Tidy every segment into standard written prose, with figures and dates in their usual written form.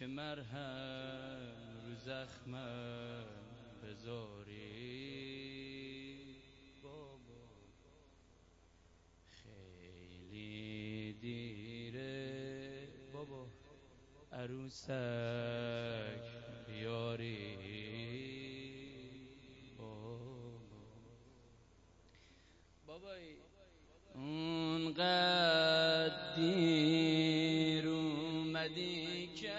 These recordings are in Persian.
که مرهم رو زخمم بذاری بابا. خیلی دیره بابا عروسک بیاری بابایی. اونقدر دیر اومدی که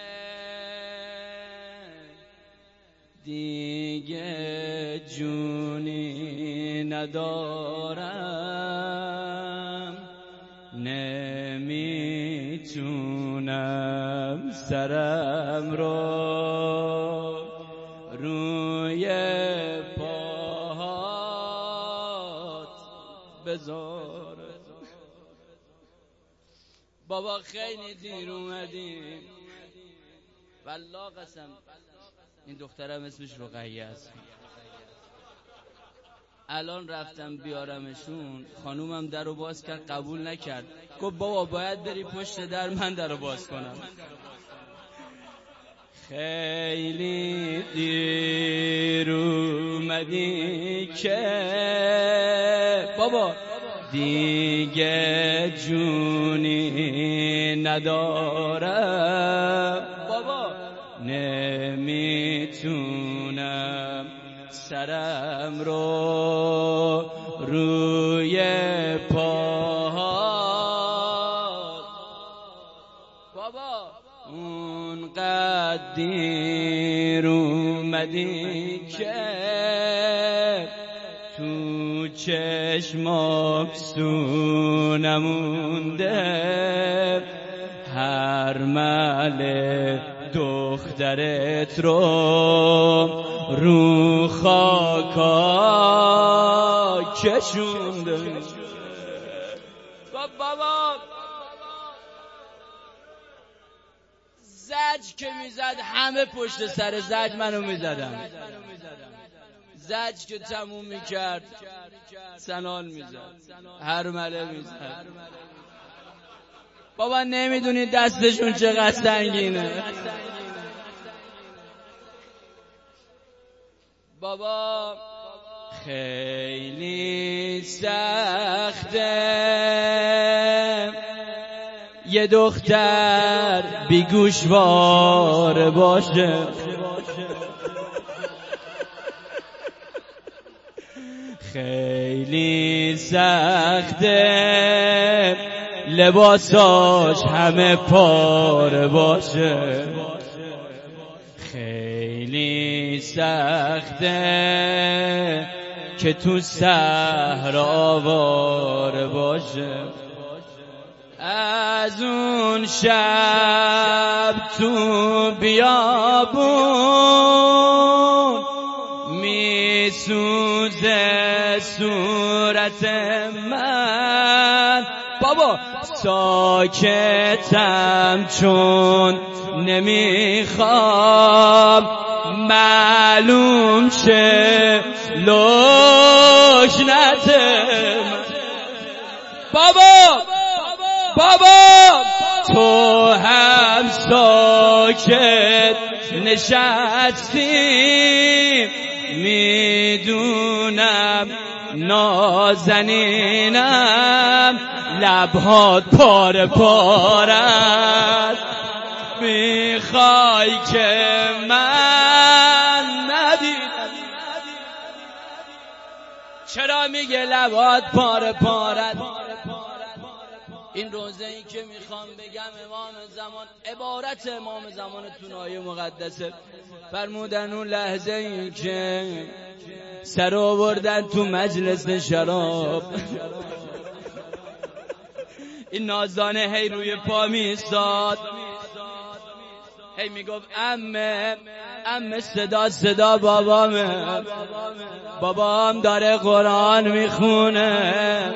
دیگه جونی ندارم، نمیتونم سرم رو روی پاهات بذارم. بابا خیلی دیر اومدیم والله قسم. این دخترم اسمش رقیه است. الان رفتم بیارمشون، خانومم درو باز کرد، قبول نکرد، گفت بابا باید بری پشت در، من درو باز کنم. خیلی دیر اومدی که بابا دیگه جونی ندارم، بابا نمیتونم سرم رو روی پاهات. بابا اونقدر دیر اومدی که تو چشمام سو نمونده، هر مل دخترت رو خاکا کشونده. بابا زج که میزد همه پشت سر زج منو میزدم، زج که تموم میکرد سنان میزد، هر مله میزد. بابا نمیدونی دستشون چقدر سنگینه. بابا خیلی سخته یه دختر بیگوشوار باشه، خیلی سخته لباساش همه پاره باشه، خیلی سخته که تو صحرا آواره باشه. از اون شب تو بیابون میسوزه صورت من، بابا ساکتم چون نمیخوام معلوم شه لکنت من. بابا تو هم ساکت نشستی، میدونم نازنینم لبهات پاره پارست، میخوای که من ندیدم. چرا میگه لبهات پاره پارست؟ این روزه ای که میخوام بگم امام زمان، عبارت امام زمان تو آیه مقدسه، فرمودن اون لحظه ای که سر آوردن تو مجلس شراب، این نازانه هی روی پا میستاد، هی میگفت امه صدا بابام داره قرآن میخونه.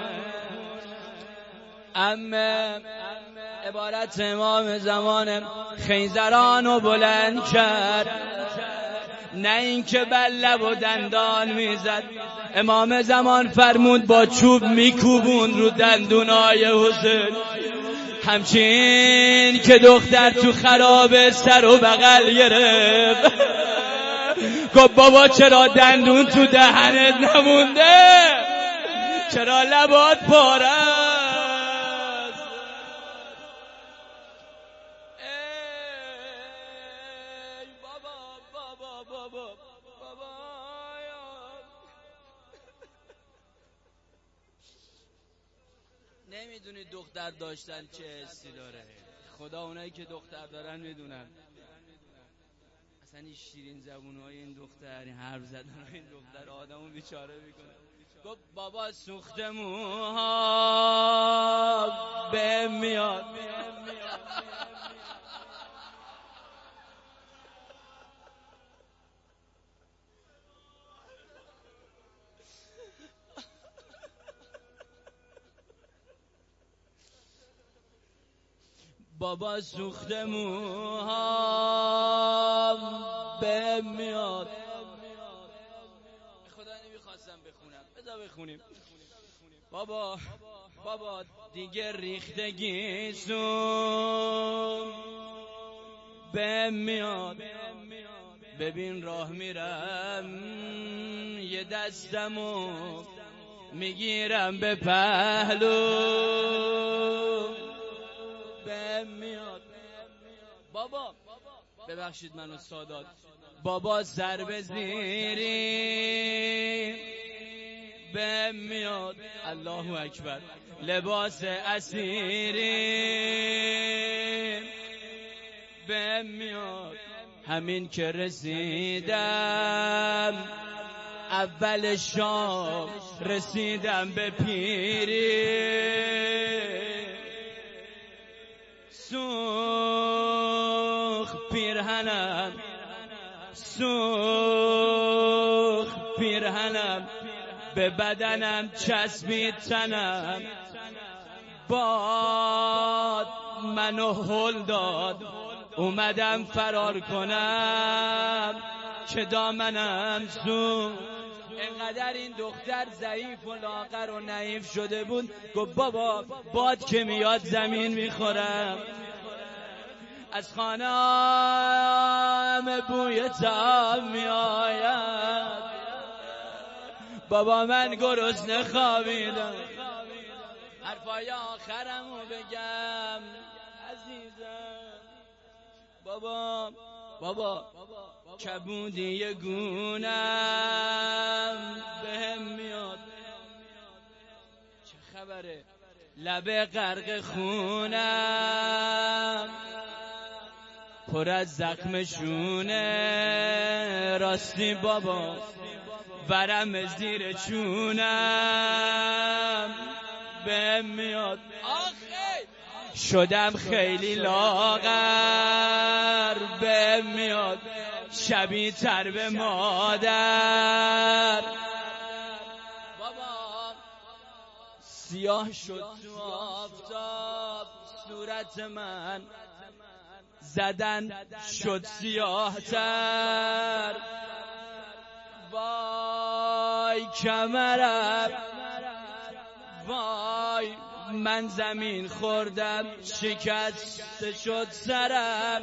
امه عبارت امام زمان خیزرانو بلند کرد، نه اینکه بر لب و دندان میزد. امام زمان فرمود با چوب میکوبون رو دندونای حسین، همچین که دختر تو خراب سر و بغل گرفت گفت بابا چرا دندون تو دهنت نمونده، چرا لبات پاره است. ای بابا بابا بابا بابا نمیدونی دختر داشتن چه حسی داره. خدا اونایی که دختر دارن میدونن اصلا این شیرین زبونهای این دختر، این حرف زدن این دختر آدمو بیچاره میکنه. گفت بابا سوخت موها به میاد. بابا سوخت موها به میاد. خدا نمیخواستم بخونم، بذار بخونیم. بابا دیگه ریختگی سون به میاد. ببین راه میرم یه دستمو میگیرم به پهلو به میاد. بابا ببخشید منو سادات، بابا سر به زیری به میاد. الله اکبر. لباس اسیری به میاد. همین که رسیدم اول شام رسیدم به پیری، سوخ پیرهنم سوخ پیرهنم به بدنم چسبید تنم، باد منو هل داد اومدم فرار کنم که دامنم سوخت. انقدر این دختر ضعیف و لاغر و نحیف شده بود گفت بابا باد که میاد زمین میخورم، از خانه‌ام بوی تاب میآید، بابا من گرسنه خوابیدم. حرفای آخرمو بگم عزیزم. بابا کبودی گونم بهم میاد، چه خبره لب غرق خونم، پر از زخم شونه، راستی بابا برم زیر چونم بهم میاد. شدم خیلی لاغر بهم میاد، شبیه تر به مادر. بابا سیاه شد تو آفتاب صورت من، زدن شد سیاه تر، وای کمرم، وای من زمین خوردم شکسته شد سرم،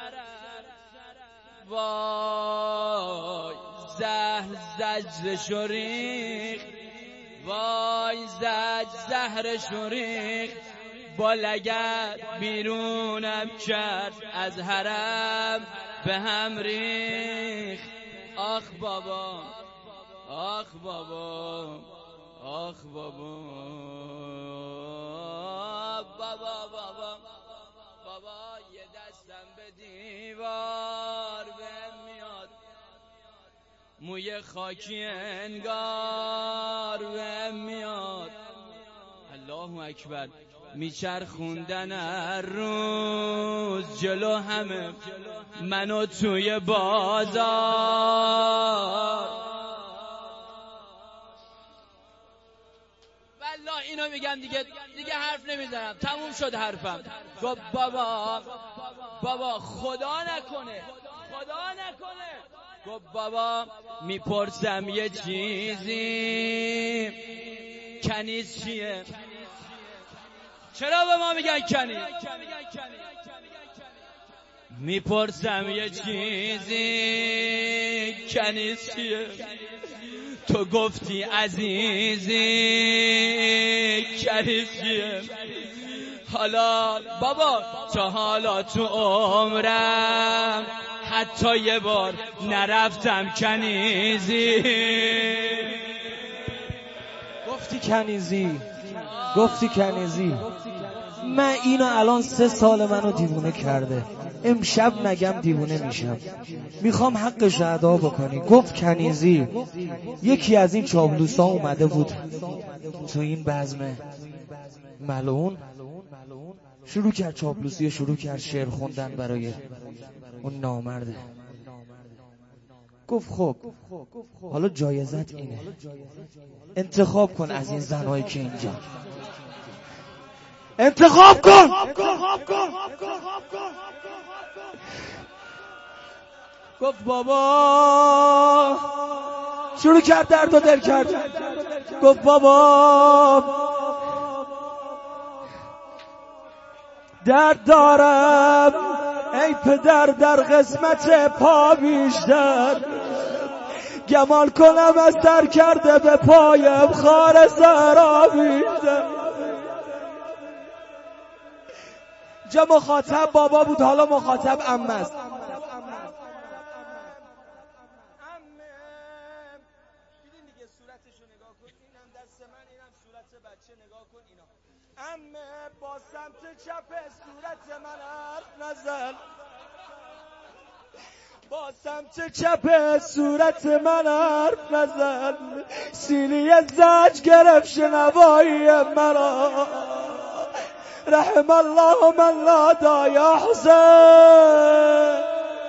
وای زهرش ریخت، وای زهرش ریخت، با لگد بیرونم کرد از حرم به هم ریخت. آخ بابا آخ بابا آخ بابا بابا بابا بابا یه دستم به دیوار بهم میاد، موی خاکی انگار بهم میاد. الله اکبر. میچرخوندن هر روز جلو همه منو توی بازار. والله اینو میگم دیگه حرف نمیزنم، تموم شد حرفم. گفت بابا خدا نکنه. گفت بابا میپرسم یه چیزی، کنیز چیه؟ چرا به ما میگن کنیز؟ میپرسم یه چیزی، کنیز چیه؟ تو گفتی عزیزی، کنیز چیه؟ حالا بابا تا حالا تو عمرم حتی یه بار نرفتم کنیزی. گفتی کنیزی. من اینو الان 3 سال منو دیوونه کرده. امشب نگم دیوونه میشم. میخوام حقش رو ادا بکنی. گفت کنیزی. یکی از این چابلوسا اومده بود تو این بزم ملعون، شروع کرد چاپلوسی، شروع کرد شعر خوندن برای اون نامرده. گفت خب حالا جایزت اینه، انتخاب کن از این زنایی که اینجا، انتخاب کن. گفت بابا، شروع کرد درد و دل کرد. گفت بابا درد دارم ای پدر در قسمت پا بیشتر، گمان کنم از سر کرده به پایم خار سرا بیشتر. جا مخاطب بابا بود، حالا مخاطب عمه است. عمه با سمت چپ صورت من حرف نزن، با سمت چپ صورت من حرف نزن، سینی زج گرفت شنوایی مرا، رحم الله من نادا یا حسین.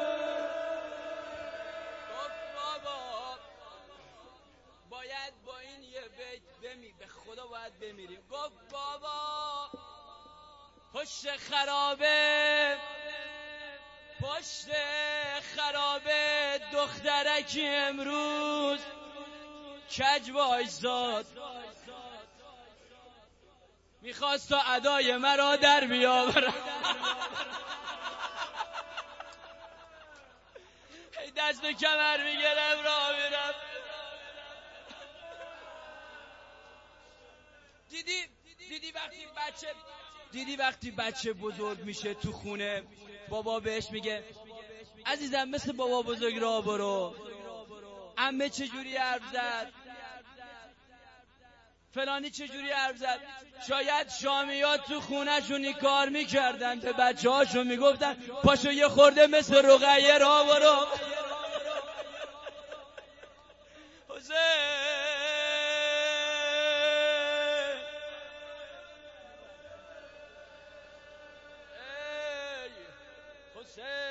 باید با این یه بیت به خدا باید بمیریم. گفت بابا پشت خرابه دخترکی امروز کج وایساد، میخواست تا ادای مرا در بیاورم. دست به کمر میگرم راه میرم. دیدی وقتی بچه بزرگ میشه تو خونه، بابا بهش میگه عزیزم مثل بابا بزرگ راه برو، عمه چجوری حرف زد، فلانی چجوری حرف زد. شاید شامیات تو خونه شونی کار میکردن، به بچه هاشون میگفتن پاشو یه خورده مثل رقیه راه برو. حسین